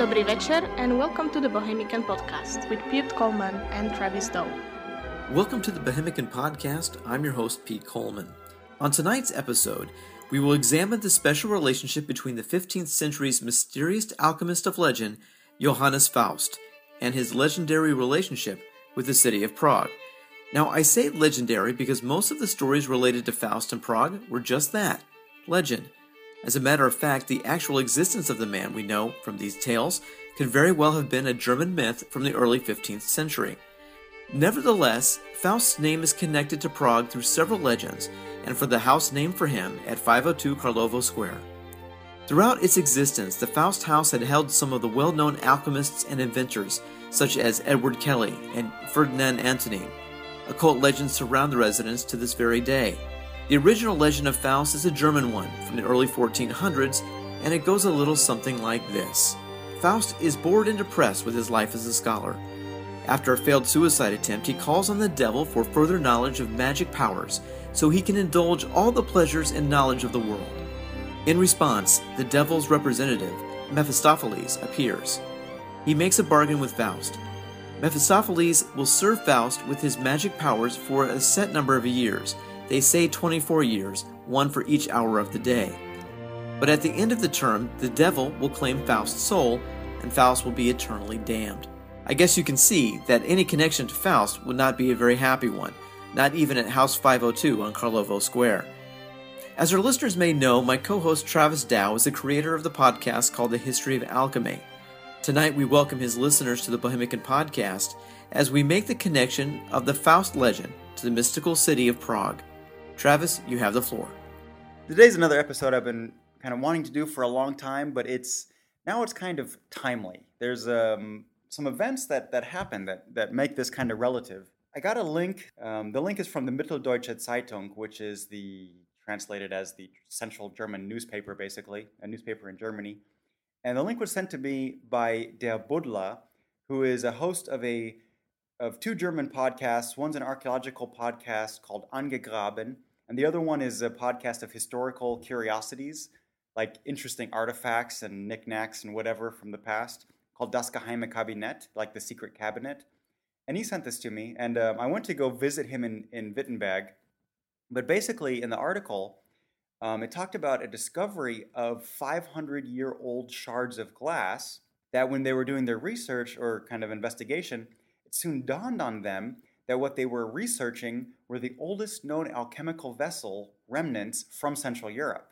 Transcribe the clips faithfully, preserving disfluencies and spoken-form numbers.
Dobrý večer and welcome to the Bohemican Podcast with Pete Coleman and Travis Doe. Welcome to the Bohemican Podcast. I'm your host, Pete Coleman. On tonight's episode, we will examine the special relationship between the fifteenth century's mysterious alchemist of legend, Johannes Faust, and his legendary relationship with the city of Prague. Now, I say legendary because most of the stories related to Faust and Prague were just that, legend. As a matter of fact, the actual existence of the man we know from these tales could very well have been a German myth from the early fifteenth century. Nevertheless, Faust's name is connected to Prague through several legends, and for the house named for him at five oh two Karlovo Square. Throughout its existence, the Faust house had held some of the well-known alchemists and inventors, such as Edward Kelly and Ferdinand Antonin. Occult legends surround the residence to this very day. The original legend of Faust is a German one from the early fourteen hundreds, and it goes a little something like this. Faust is bored and depressed with his life as a scholar. After a failed suicide attempt, he calls on the devil for further knowledge of magic powers, so he can indulge all the pleasures and knowledge of the world. In response, the devil's representative, Mephistopheles, appears. He makes a bargain with Faust. Mephistopheles will serve Faust with his magic powers for a set number of years. They say twenty-four years, one for each hour of the day. But at the end of the term, the devil will claim Faust's soul, and Faust will be eternally damned. I guess you can see that any connection to Faust would not be a very happy one, not even at House five oh two on Karlovo Square. As our listeners may know, my co-host Travis Dow is the creator of the podcast called The History of Alchemy. Tonight we welcome his listeners to the Bohemican Podcast as we make the connection of the Faust legend to the mystical city of Prague. Travis, you have the floor. Today's another episode I've been kind of wanting to do for a long time, but it's now it's kind of timely. There's um, some events that, that happen that, that make this kind of relative. I got a link. Um, the link is from the Mitteldeutsche Zeitung, which is the translated as the Central German newspaper, basically, a newspaper in Germany. And the link was sent to me by Der Buddler, who is a host of a of two German podcasts. One's an archaeological podcast called Angegraben, and the other one is a podcast of historical curiosities, like interesting artifacts and knickknacks and whatever from the past, called Das Geheime Kabinett, like the secret cabinet. And he sent this to me, and um, I went to go visit him in, in Wittenberg. But basically, in the article, um, it talked about a discovery of five hundred year old shards of glass that when they were doing their research or kind of investigation, it soon dawned on them that what they were researching were the oldest known alchemical vessel remnants from Central Europe.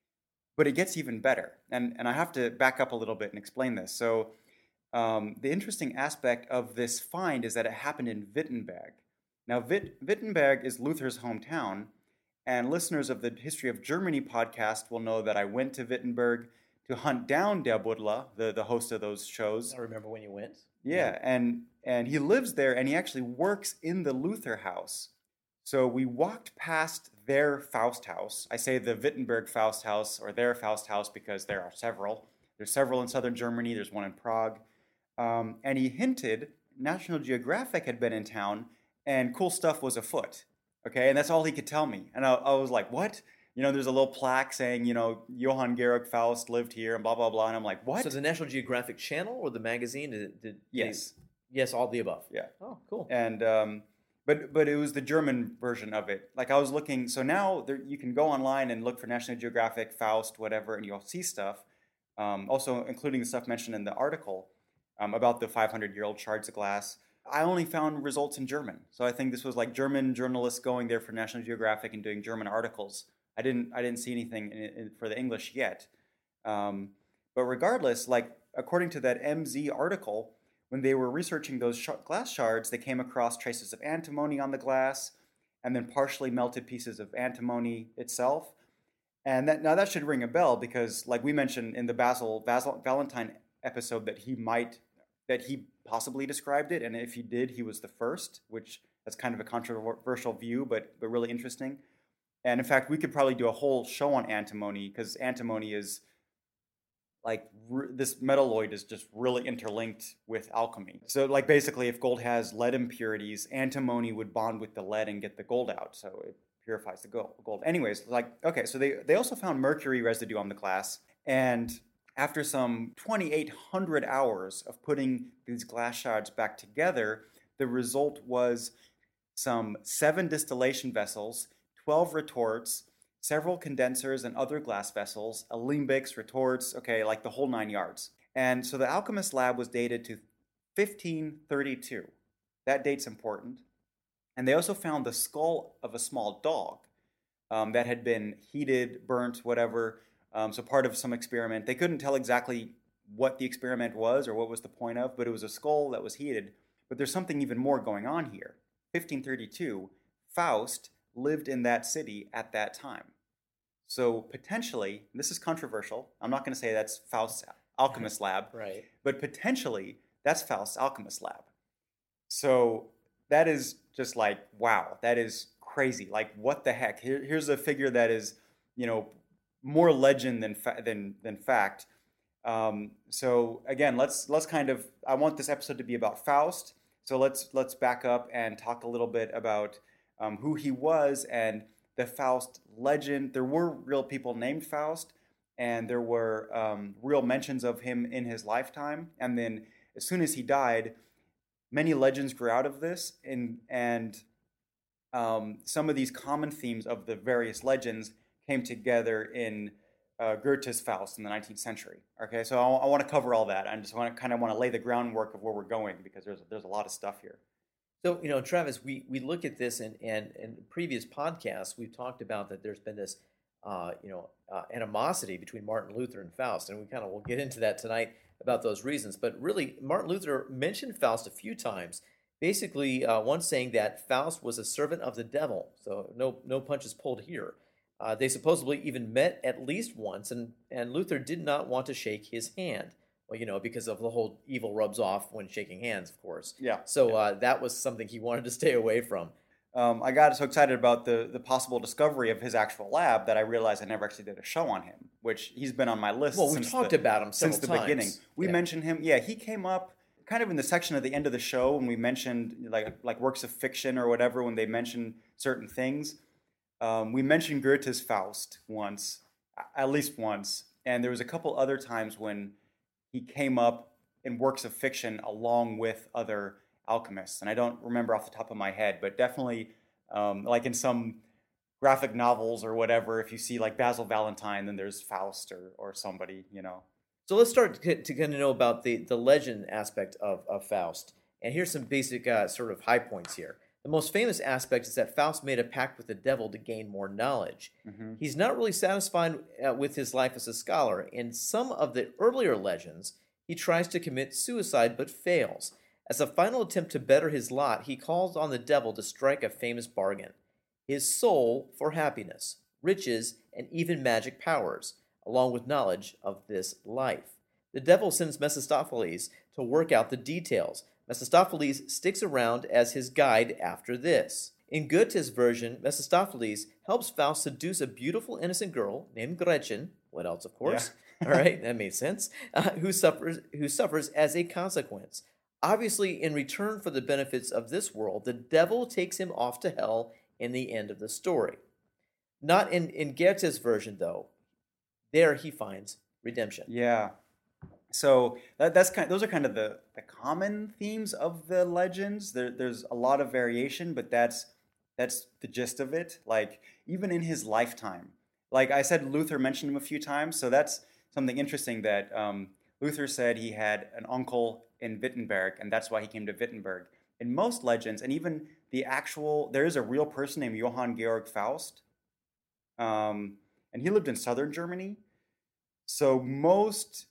But it gets even better, and, and I have to back up a little bit and explain this. So um, the interesting aspect of this find is that it happened in Wittenberg. Now, Witt, Wittenberg is Luther's hometown, and listeners of the History of Germany podcast will know that I went to Wittenberg to hunt down Der Buddler, the, the host of those shows. I remember when you went. Yeah, and and he lives there, and he actually works in the Luther house. So we walked past their Faust house. I say the Wittenberg Faust house or their Faust house because there are several. There's several in southern Germany. There's one in Prague. Um, and he hinted National Geographic had been in town and cool stuff was afoot. Okay, and that's all he could tell me. And I, I was like, what? You know, there's a little plaque saying, you know, Johann Georg Faust lived here and blah, blah, blah. And I'm like, what? So the National Geographic Channel or the magazine? Did, did yes. They, yes, all the above. Yeah. Oh, cool. And, um, but but it was the German version of it. Like I was looking, so now there, you can go online and look for National Geographic, Faust, whatever, and you'll see stuff. Um, also including the stuff mentioned in the article um, about the five hundred year old shards of glass. I only found results in German. So I think this was like German journalists going there for National Geographic and doing German articles. I didn't I didn't see anything in, in, for the English yet. Um, but regardless, like according to that M Z article, when they were researching those sh- glass shards, they came across traces of antimony on the glass and then partially melted pieces of antimony itself. And that, now that should ring a bell because like we mentioned in the Basil, Basil Valentine episode that he might, that he possibly described it. And if he did, he was the first, which that's kind of a controversial view, but but really interesting. And in fact, we could probably do a whole show on antimony because antimony is like r- this metalloid is just really interlinked with alchemy. So like basically if gold has lead impurities, antimony would bond with the lead and get the gold out. So it purifies the gold. Anyways, like, okay, so they, they also found mercury residue on the glass. And after some twenty-eight hundred hours of putting these glass shards back together, the result was some seven distillation vessels, twelve retorts, several condensers and other glass vessels, alembics, retorts, okay, like the whole nine yards. And so the alchemist lab was dated to fifteen thirty-two. That date's important. And they also found the skull of a small dog um, that had been heated, burnt, whatever, um, so part of some experiment. They couldn't tell exactly what the experiment was or what was the point of, but it was a skull that was heated. But there's something even more going on here. fifteen thirty-two, Faust lived in that city at that time. So potentially, this is controversial, I'm not going to say that's Faust's alchemist lab, right? But potentially that's Faust's alchemist lab. So that is just like, wow, that is crazy. Like, what the heck? Here, here's a figure that is, you know, more legend than fa- than than fact. Um, so again, let's let's kind of, I want this episode to be about Faust. So let's let's back up and talk a little bit about um, who he was and the Faust legend. There were real people named Faust, and there were um, real mentions of him in his lifetime. And then as soon as he died, many legends grew out of this, and and um, some of these common themes of the various legends came together in uh, Goethe's Faust in the nineteenth century. Okay, so I, I want to cover all that. I just want to kind of want to lay the groundwork of where we're going, because there's there's a lot of stuff here. So, you know, Travis, we, we look at this, and and in previous podcasts, we've talked about that there's been this, uh, you know, uh, animosity between Martin Luther and Faust, and we kind of will get into that tonight about those reasons. But really, Martin Luther mentioned Faust a few times, basically uh, once saying that Faust was a servant of the devil, so no no punches pulled here. Uh, they supposedly even met at least once, and, and Luther did not want to shake his hand. Well, you know, because of the whole evil rubs off when shaking hands, of course. Yeah. So uh, that was something he wanted to stay away from. Um, I got so excited about the, the possible discovery of his actual lab that I realized I never actually did a show on him, which he's been on my list Well, we since talked the, about him several since the times. beginning. We yeah. mentioned him. Yeah, he came up kind of in the section at the end of the show when we mentioned like like works of fiction or whatever, when they mentioned certain things. Um, we mentioned Goethe's Faust once, at least once, and there was a couple other times when he came up in works of fiction along with other alchemists. And I don't remember off the top of my head, but definitely um, like in some graphic novels or whatever, if you see like Basil Valentine, then there's Faust or, or somebody, you know. So let's start to, to kind of know about the, the legend aspect of, of Faust. And here's some basic uh, sort of high points here. The most famous aspect is that Faust made a pact with the devil to gain more knowledge. Mm-hmm. He's not really satisfied uh, with his life as a scholar. In some of the earlier legends, he tries to commit suicide but fails. As a final attempt to better his lot, he calls on the devil to strike a famous bargain: his soul for happiness, riches, and even magic powers, along with knowledge of this life. The devil sends Mephistopheles to work out the details. Mephistopheles sticks around as his guide after this. In Goethe's version, Mephistopheles helps Faust seduce a beautiful innocent girl named Gretchen. What else, of course? Yeah. All right, that made sense. Uh, who suffers who suffers as a consequence. Obviously, in return for the benefits of this world, the devil takes him off to hell in the end of the story. Not in, in Goethe's version, though. There he finds redemption. Yeah. So that, that's kind of, those are kind of the, the common themes of the legends. There, there's a lot of variation, but that's that's the gist of it. Like, even in his lifetime, like I said, Luther mentioned him a few times. So that's something interesting that um, Luther said he had an uncle in Wittenberg, and that's why he came to Wittenberg. In most legends, and even the actual, there is a real person named Johann Georg Faust, um, and he lived in southern Germany. So most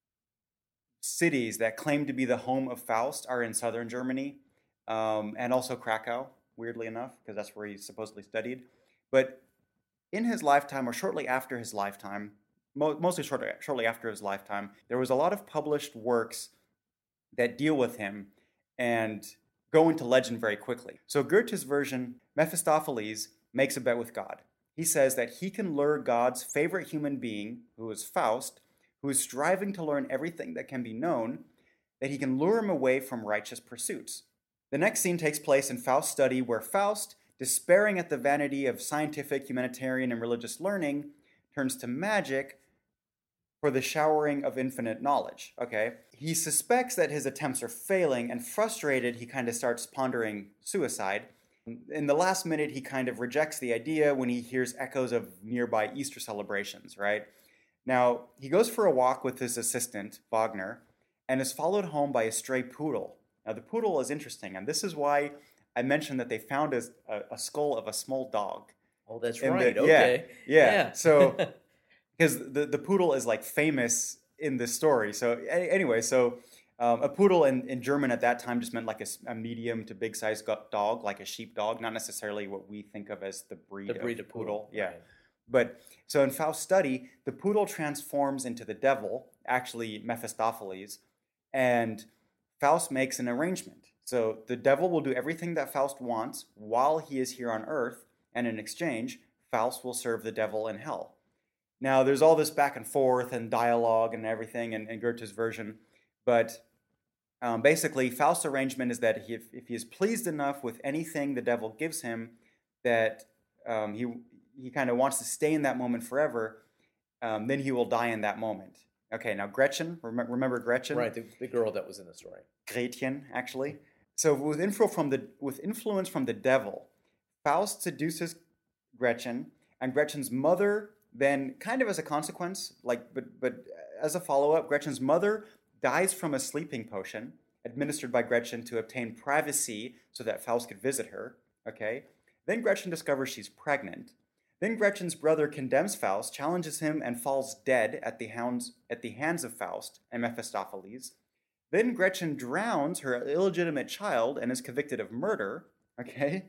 cities that claim to be the home of Faust are in southern Germany, um, and also Krakow, weirdly enough, because that's where he supposedly studied. But in his lifetime, or shortly after his lifetime, mo- mostly shortly, shortly after his lifetime, there was a lot of published works that deal with him and go into legend very quickly. So Goethe's version, Mephistopheles makes a bet with God. He says that he can lure God's favorite human being, who is Faust, who is striving to learn everything that can be known, that he can lure him away from righteous pursuits. The next scene takes place in Faust's study, where Faust, despairing at the vanity of scientific, humanitarian, and religious learning, turns to magic for the showering of infinite knowledge. Okay? He suspects that his attempts are failing, and frustrated, he kind of starts pondering suicide. In the last minute, he kind of rejects the idea when he hears echoes of nearby Easter celebrations, right? Now, he goes for a walk with his assistant, Wagner, and is followed home by a stray poodle. Now, the poodle is interesting, and this is why I mentioned that they found a, a skull of a small dog. Oh, that's And right. the- Okay. Yeah, yeah. Yeah. So, because the, the poodle is like famous in this story. So, a- anyway, so um, a poodle in, in German at that time just meant like a, s- a medium to big size dog, like a sheepdog, not necessarily what we think of as the breed, The breed of of poodle, Yeah. right. But so in Faust's study, the poodle transforms into the devil, actually Mephistopheles, and Faust makes an arrangement. So the devil will do everything that Faust wants while he is here on earth, and in exchange, Faust will serve the devil in hell. Now, there's all this back and forth and dialogue and everything in, in Goethe's version, but um, basically, Faust's arrangement is that he, if, if he is pleased enough with anything the devil gives him, that um, he he kind of wants to stay in that moment forever, um, then he will die in that moment. Okay, now Gretchen, rem- remember Gretchen? Right, the, the girl that was in the story. Gretchen, actually. So with influ from the with influence from the devil, Faust seduces Gretchen, and Gretchen's mother then, kind of as a consequence, like but but as a follow-up, Gretchen's mother dies from a sleeping potion administered by Gretchen to obtain privacy so that Faust could visit her. Okay. Then Gretchen discovers she's pregnant. Then Gretchen's brother condemns Faust, challenges him, and falls dead at the hounds at the hands of Faust and Mephistopheles. Then Gretchen drowns her illegitimate child and is convicted of murder. Okay.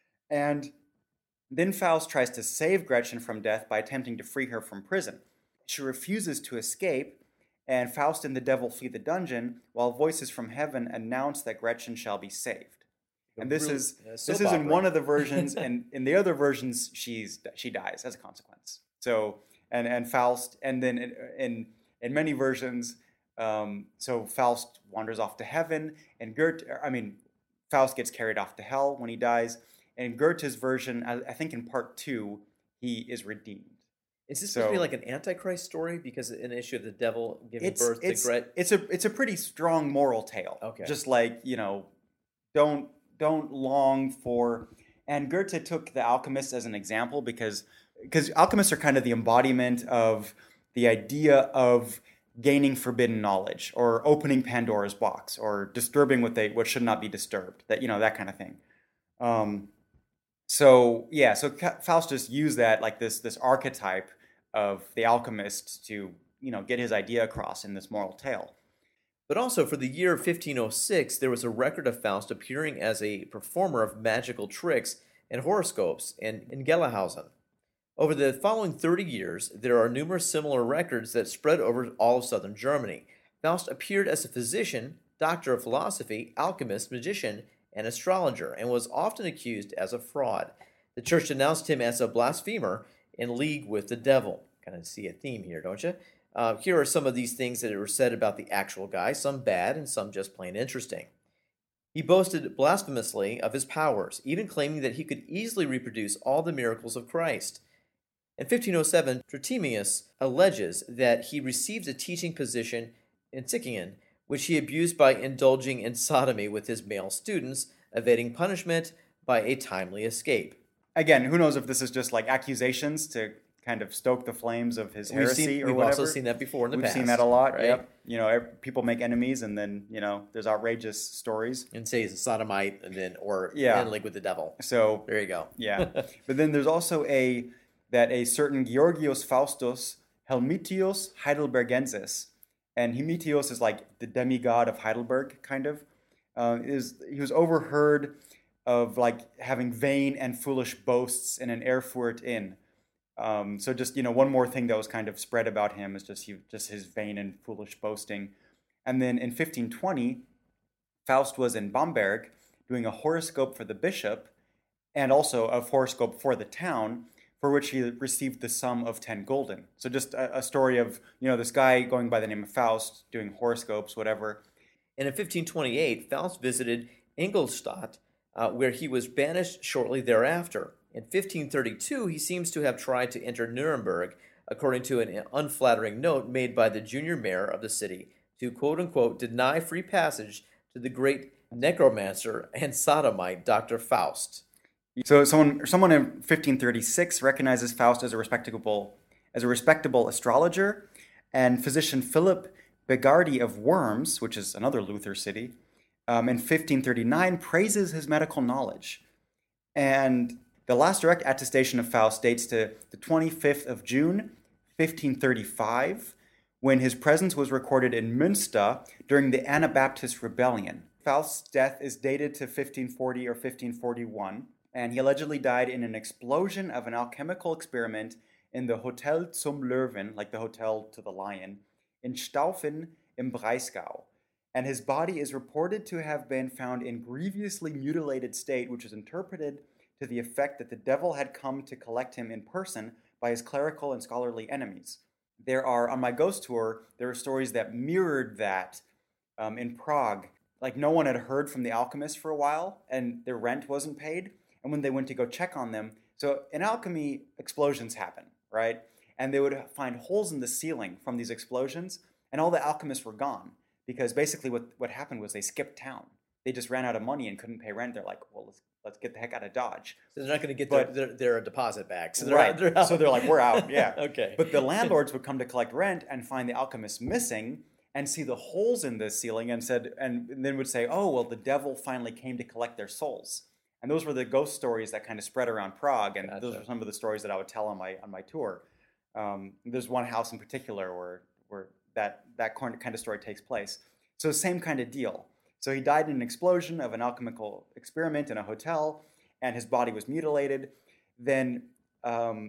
And then Faust tries to save Gretchen from death by attempting to free her from prison. She refuses to escape, and Faust and the devil flee the dungeon, while voices from heaven announce that Gretchen shall be saved. And this Real- is uh, this soap is in opera. one of the versions, and in the other versions, she's she dies as a consequence. So and and Faust, and then in in, in many versions, um, so Faust wanders off to heaven, and Goethe, I mean, Faust gets carried off to hell when he dies. In Goethe's version, I, I think in part two, he is redeemed. Is this supposed to be So- like an Antichrist story? Because an issue of the devil giving It's birth it's to Gret. it's a it's a pretty strong moral tale. Okay. Just like, you know, don't don't long for. And Goethe took the alchemists as an example because because alchemists are kind of the embodiment of the idea of gaining forbidden knowledge or opening Pandora's box or disturbing what they what should not be disturbed. That you know that kind of thing. Um, so yeah, so Ca- Faust just used that like this this archetype of the alchemist to you know get his idea across in this moral tale. But also, for the year fifteen oh six, there was a record of Faust appearing as a performer of magical tricks and horoscopes in, in Gellerhausen. Over the following thirty years, there are numerous similar records that spread over all of southern Germany. Faust appeared as a physician, doctor of philosophy, alchemist, magician, and astrologer, and was often accused as a fraud. The church denounced him as a blasphemer in league with the devil. Kind of see a theme here, don't you? Uh, here are some of these things that were said about the actual guy, some bad and some just plain interesting. He boasted blasphemously of his powers, even claiming that he could easily reproduce all the miracles of Christ. In fifteen oh seven, Trithemius alleges that he received a teaching position in Sickingen, which he abused by indulging in sodomy with his male students, evading punishment by a timely escape. Again, who knows if this is just like accusations to kind of stoke the flames of his heresy we've seen, or we've whatever. also seen that before in the We've past. seen that a lot. right? Yep. You know, ev- people make enemies, and then you know, there's outrageous stories. And say he's a sodomite, and then or Yeah. in league with the devil. So There you go. yeah, but then there's also a that a certain Georgios Faustus Helmetius Heidelbergensis, and Helmetius is like the demigod of Heidelberg, kind of. Uh, is he was overheard of like having vain and foolish boasts in an Erfurt inn. Um, so just you know, one more thing that was kind of spread about him is just he, just his vain and foolish boasting. And then in fifteen twenty, Faust was in Bamberg doing a horoscope for the bishop, and also a horoscope for the town, for which he received the sum of ten gulden. So just a, a story of you know this guy going by the name of Faust doing horoscopes, whatever. And in fifteen twenty-eight, Faust visited Ingolstadt, uh, where he was banished shortly thereafter. In fifteen thirty-two, he seems to have tried to enter Nuremberg, according to an unflattering note made by the junior mayor of the city to quote-unquote deny free passage to the great necromancer and sodomite Doctor Faust. So someone someone in fifteen thirty-six recognizes Faust as a respectable as a respectable astrologer, and physician Philip Begardi of Worms, which is another Luther city, um, in fifteen thirty-nine praises his medical knowledge. And the last direct attestation of Faust dates to the twenty-fifth of June, fifteen thirty-five, when his presence was recorded in Münster during the Anabaptist Rebellion. Faust's death is dated to fifteen forty or fifteen forty-one, and he allegedly died in an explosion of an alchemical experiment in the Hotel zum Löwen, like the Hotel to the Lion, in Staufen im Breisgau. And his body is reported to have been found in grievously mutilated state, which is interpreted to the effect that the devil had come to collect him in person by his clerical and scholarly enemies. There are, on my ghost tour, there are stories that mirrored that um, in Prague. Like, no one had heard from the alchemists for a while, and their rent wasn't paid. And when they went to go check on them, so in alchemy, explosions happen, right? And they would find holes in the ceiling from these explosions, and all the alchemists were gone. Because basically what, what happened was they skipped town. They just ran out of money and couldn't pay rent. They're like, well, let's let's get the heck out of Dodge. So they're not going to get but, their, their, their deposit back. So they're right. Out, they're out. So they're like, we're out, yeah. Okay. But the landlords would come to collect rent and find the alchemists missing and see the holes in the ceiling and said, and then would say, oh, well, the devil finally came to collect their souls. And those were the ghost stories that kind of spread around Prague. And gotcha. Those were some of the stories that I would tell on my on my tour. Um, there's one house in particular where where that, that kind of story takes place. So same kind of deal. So he died in an explosion of an alchemical experiment in a hotel, and his body was mutilated. Then um,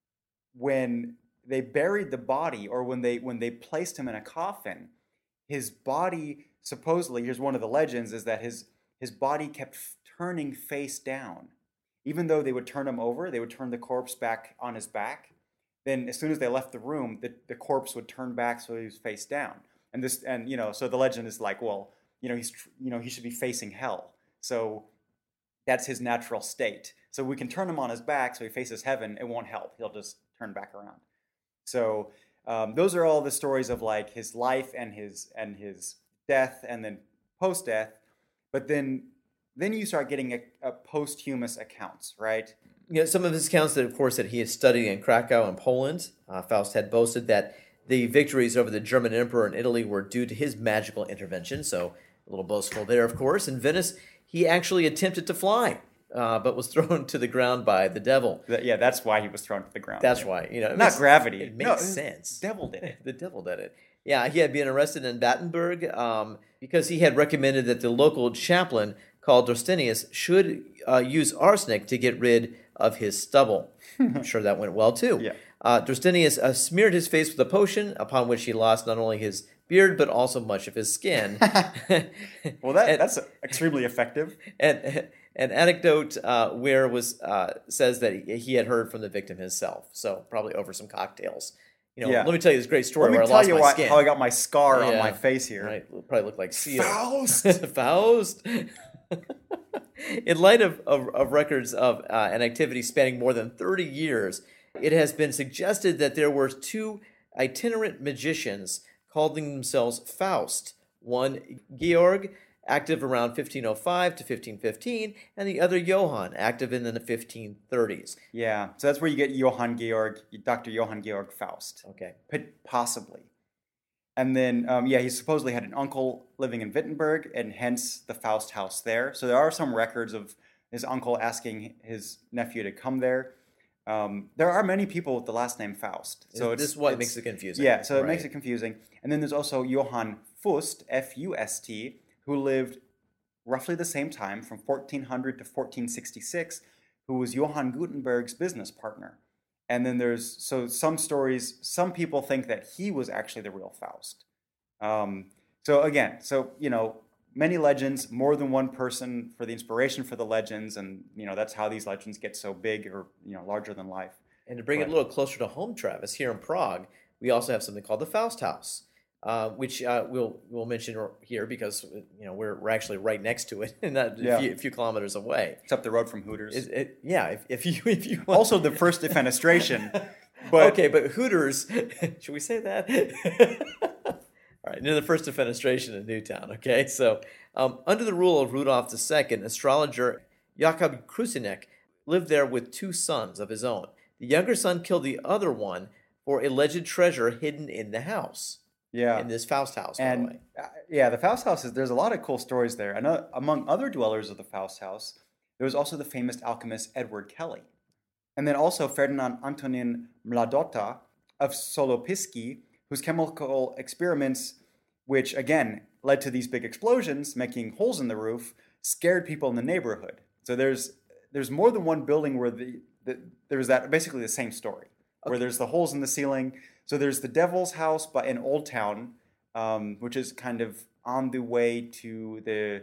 when they buried the body, or when they when they placed him in a coffin, his body, supposedly, here's one of the legends, is that his his body kept f- turning face down. Even though they would turn him over, they would turn the corpse back on his back. Then as soon as they left the room, the, the corpse would turn back so he was face down. And this, and you know, so the legend is like, well, you know, he's, you know, he should be facing hell. So that's his natural state. So we can turn him on his back so he faces heaven. It won't help. He'll just turn back around. So um, those are all the stories of like his life and his and his death, and then post-death. But then, then you start getting a, a posthumous accounts, right? You know, some of his accounts that, of course, that he had studied in Krakow and Poland. Uh, Faust had boasted that the victories over the German emperor in Italy were due to his magical intervention, so a little boastful there, of course. In Venice, he actually attempted to fly, uh, but was thrown to the ground by the devil. Yeah, that's why he was thrown to the ground. That's yeah. why. You know, Not makes, gravity. It makes no, sense. The devil did it. The devil did it. Yeah, he had been arrested in Battenberg um, because he had recommended that the local chaplain called Dostinius should uh, use arsenic to get rid of his stubble. I'm sure that went well, too. Yeah. Uh, Dostinius uh, smeared his face with a potion, upon which he lost not only his beard, but also much of his skin. Well, that, and, that's extremely effective. And an anecdote uh, where was uh, says that he, he had heard from the victim himself, so probably over some cocktails. You know, yeah. let me tell you this great story Let me where tell I lost you my why, skin. how I got my scar yeah. on my face here. Right, probably looked like Seal. Faust! Faust! In light of, of, of records of uh, an activity spanning more than thirty years, it has been suggested that there were two itinerant magicians calling themselves Faust. One, Georg, active around fifteen oh five to fifteen fifteen, and the other, Johann, active in the fifteen thirties. Yeah, so that's where you get Johann Georg, Doctor Johann Georg Faust. Okay. Possibly. And then, um, yeah, he supposedly had an uncle living in Wittenberg, and hence the Faust house there. So there are some records of his uncle asking his nephew to come there. Um, there are many people with the last name Faust. So this it's, is what it's, makes it confusing. Yeah, so it right. makes it confusing. And then there's also Johann Fust, F U S T, who lived roughly the same time, from fourteen hundred to fourteen sixty-six, who was Johann Gutenberg's business partner. And then there's, so some stories, some people think that he was actually the real Faust. Um, so again, so, you know, many legends, more than one person for the inspiration for the legends, and, you know, that's how these legends get so big or, you know, larger than life. And to bring but, it a little closer to home, Travis, here in Prague, we also have something called the Faust House, uh, which uh, we'll we'll mention here because, you know, we're we're actually right next to it, and not yeah. a, few, a few kilometers away. It's up the road from Hooters. It, it, yeah, if, if you if you want. Also, the first defenestration But, okay, but Hooters, should we say that? All right, near the first defenestration in Newtown, okay? So, um, under the rule of Rudolf the Second, astrologer Jakob Krusenek lived there with two sons of his own. The younger son killed the other one for alleged treasure hidden in the house. Yeah. In this Faust house, by and, the way. Uh, yeah, the Faust house, is, there's a lot of cool stories there. And uh, among other dwellers of the Faust house, there was also the famous alchemist Edward Kelly. And then also Ferdinand Antonin Mladotta of Solopiski, whose chemical experiments, which again led to these big explosions, making holes in the roof, scared people in the neighborhood. So there's there's more than one building where the, the there's that basically the same story, okay. Where there's the holes in the ceiling. So there's the Devil's House, but in Old Town, um, which is kind of on the way to the.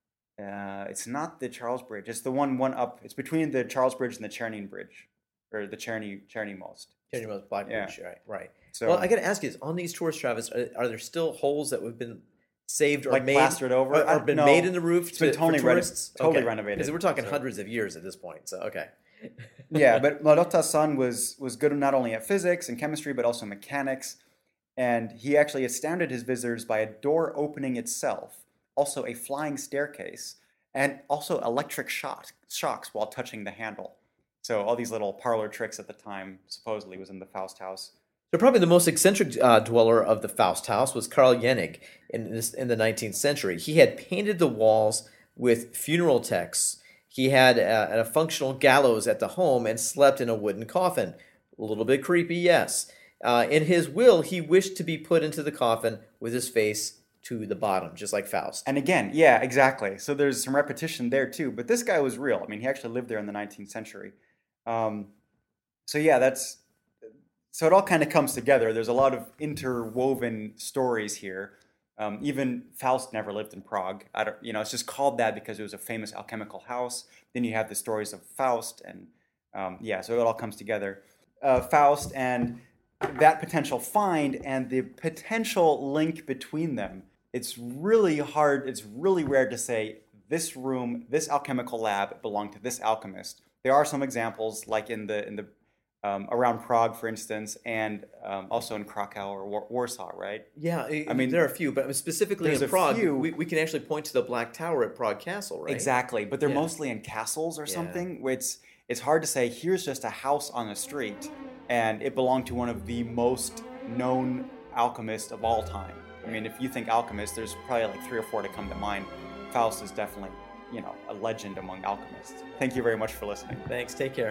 Uh, it's not the Charles Bridge. It's the one one up. It's between the Charles Bridge and the Cherny Bridge, or the Cherny Cherny Most. Cherny Most Black Yeah. Bridge, right? Right. So, well, I got to ask you this: on these tours, Travis, are, are there still holes that have been saved or like made, plastered over, or, or been no, made in the roof? It's to, been totally, for reno- tourists? totally okay. renovated. Because we're talking so. hundreds of years at this point. So okay. Yeah, but Mladotta's son was was good not only at physics and chemistry, but also mechanics. And he actually astounded his visitors by a door opening itself, also a flying staircase, and also electric shock, shocks while touching the handle. So all these little parlor tricks at the time supposedly was in the Faust house. So probably the most eccentric uh, dweller of the Faust house was Karl Jenig in, this, in the nineteenth century. He had painted the walls with funeral texts. He had a, a functional gallows at the home and slept in a wooden coffin. A little bit creepy, yes. Uh, in his will, he wished to be put into the coffin with his face to the bottom, just like Faust. And again, yeah, exactly. So there's some repetition there too. But this guy was real. I mean, he actually lived there in the nineteenth century. Um, so yeah, that's so it all kind of comes together. There's a lot of interwoven stories here. Um, even Faust never lived in Prague. I don't, you know, it's just called that because it was a famous alchemical house. Then you have the stories of Faust, and um, yeah, so it all comes together. Uh, Faust and that potential find and the potential link between them. It's really hard, it's really rare to say this room, this alchemical lab belonged to this alchemist. There are some examples, like in the in the um, around Prague, for instance, and um, also in Krakow or War- Warsaw, right? Yeah, I, I mean, there are a few, but specifically there's in a Prague, few- we, we can actually point to the Black Tower at Prague Castle, right? Exactly, but they're Yeah. mostly in castles or Yeah. something. It's it's hard to say. Here's just a house on a street, and it belonged to one of the most known alchemists of all time. I mean, if you think alchemists, there's probably like three or four to come to mind. Faust is definitely, you know, a legend among alchemists. Thank you very much for listening. Thanks, take care.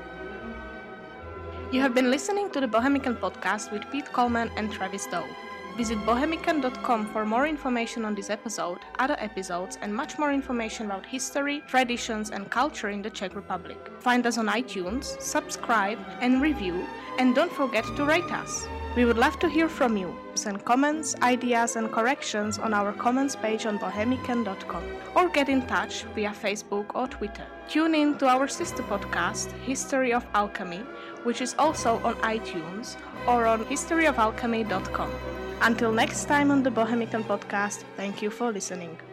You have been listening to the Bohemican Podcast with Pete Coleman and Travis Doe. Visit bohemican dot com for more information on this episode, other episodes, and much more information about history, traditions, and culture in the Czech Republic. Find us on iTunes, subscribe, and review, and don't forget to rate us. We would love to hear from you. Send comments, ideas, and corrections on our comments page on bohemican dot com, or get in touch via Facebook or Twitter. Tune in to our sister podcast, History of Alchemy, which is also on iTunes or on history of alchemy dot com. Until next time on the Bohemican Podcast, thank you for listening.